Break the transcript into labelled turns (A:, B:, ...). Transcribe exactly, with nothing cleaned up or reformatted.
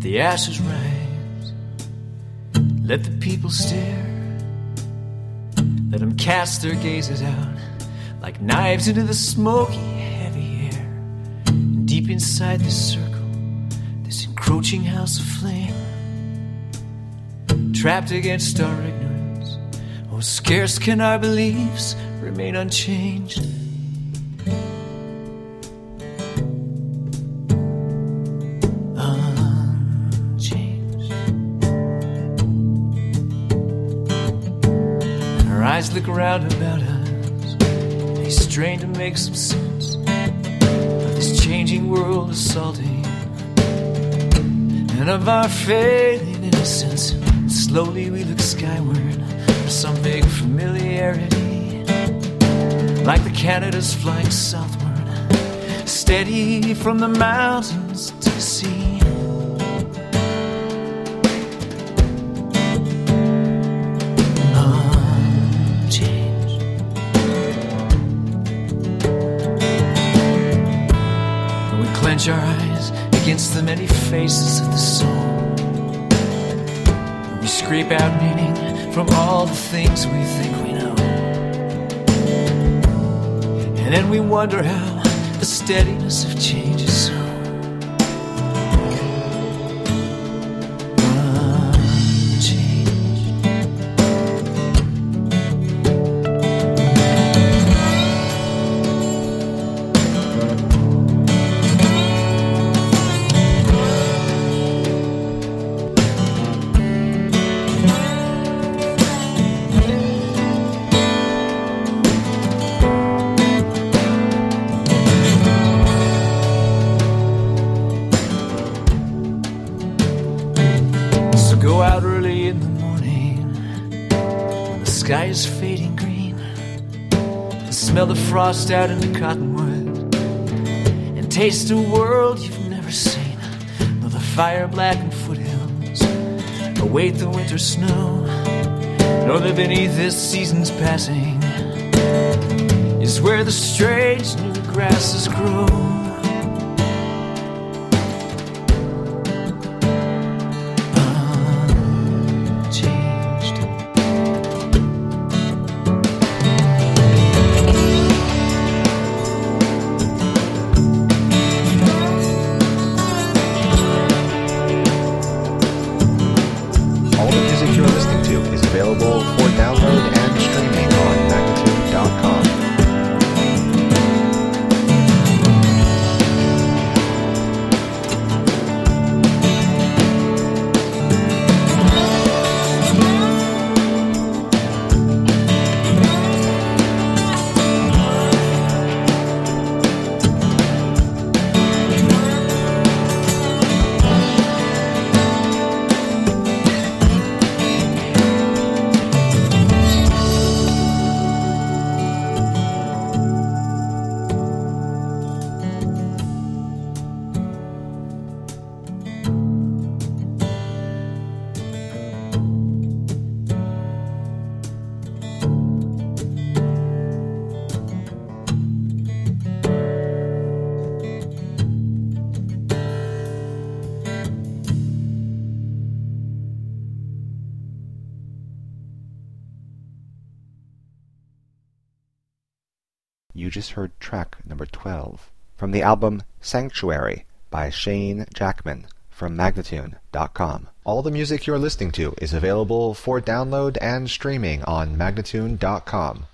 A: the ashes rise. Let the people stare. Let them cast their gazes out like knives into the smoky, heavy air. And deep inside this circle, this encroaching house of flame, trapped against our ignorance, oh, scarce can our beliefs remain unchanged. Eyes look around about us, they strain to make some sense of this changing world assaulting, and of our failing innocence. And slowly we look skyward for some big familiarity, like the Canadas flying southward, steady from the mountains to the sea. Clench our eyes against the many faces of the soul. We scrape out meaning from all the things we think we know. And then we wonder how the steadiness of change is so go out early in the morning when the sky is fading green, and smell the frost out in the cottonwood, and taste a world you've never seen. Though the fire-blackened foothills await the winter snow, know that beneath this season's passing is where the strange new grasses grow.
B: Available for download and streaming on magnitude dot com. You just heard track number twelve from the album Sanctuary by Shane Jackman from magnatune dot com. All the music you're listening to is available for download and streaming on magnatune dot com.